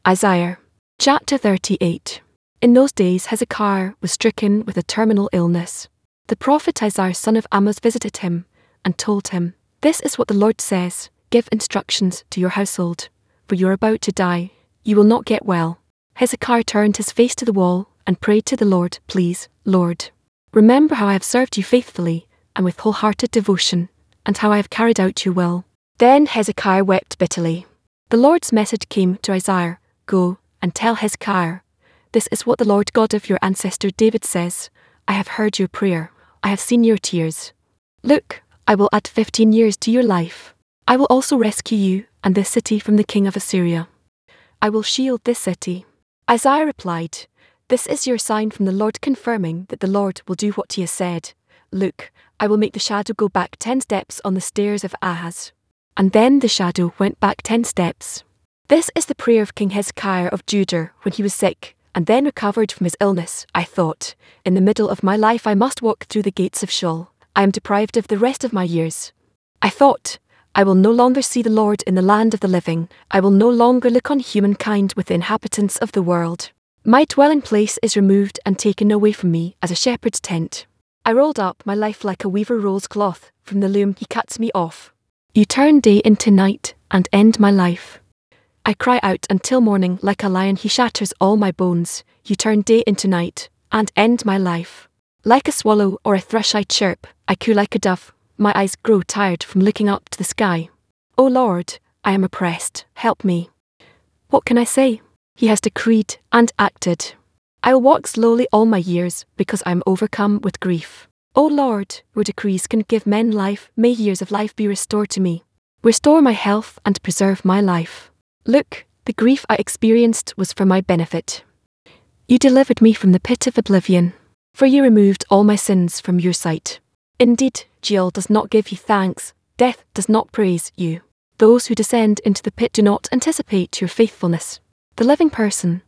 Isaiah. Chapter 38. In those days Hezekiah was stricken with a terminal illness. The prophet Isaiah son of Amoz visited him and told him, "This is what the Lord says, give instructions to your household, for you are about to die, you will not get well." Hezekiah turned his face to the wall and prayed to the Lord, "Please, Lord, remember how I have served you faithfully and with wholehearted devotion, and how I have carried out your will." Then Hezekiah wept bitterly. The Lord's message came to Isaiah, "Go and tell Hezekiah, this is what the Lord God of your ancestor David says, I have heard your prayer, I have seen your tears. Look, I will add 15 years to your life. I will also rescue you and this city from the king of Assyria. I will shield this city." Isaiah replied, "This is your sign from the Lord confirming that the Lord will do what he has said. Look, I will make the shadow go back 10 steps on the stairs of Ahaz." And then the shadow went back 10 steps. This is the prayer of King Hezekiah of Judah when he was sick and then recovered from his illness. "I thought, in the middle of my life I must walk through the gates of Sheol. I am deprived of the rest of my years. I thought, I will no longer see the Lord in the land of the living. I will no longer look on humankind with the inhabitants of the world. My dwelling place is removed and taken away from me as a shepherd's tent. I rolled up my life like a weaver rolls cloth from the loom, he cuts me off. You turn day into night and end my life. I cry out until morning like a lion, he shatters all my bones. You turn day into night and end my life. Like a swallow or a thrush I chirp, I coo like a dove, my eyes grow tired from looking up to the sky. O Lord, I am oppressed, help me." What can I say? He has decreed and acted. I will walk slowly all my years because I am overcome with grief. O Lord, your decrees can give men life, may years of life be restored to me. Restore my health and preserve my life. Look, the grief I experienced was for my benefit. You delivered me from the pit of oblivion, for you removed all my sins from your sight. Indeed, Sheol does not give you thanks, death does not praise you. Those who descend into the pit do not anticipate your faithfulness. The living person,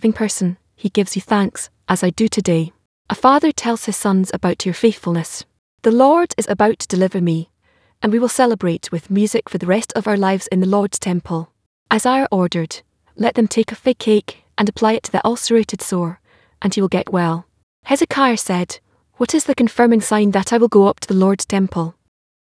he gives you thanks, as I do today. A father tells his sons about your faithfulness. The Lord is about to deliver me, and we will celebrate with music for the rest of our lives in the Lord's temple. Isaiah ordered, "Let them take a fig cake and apply it to the ulcerated sore, and he will get well." Hezekiah said, "What is the confirming sign that I will go up to the Lord's temple?"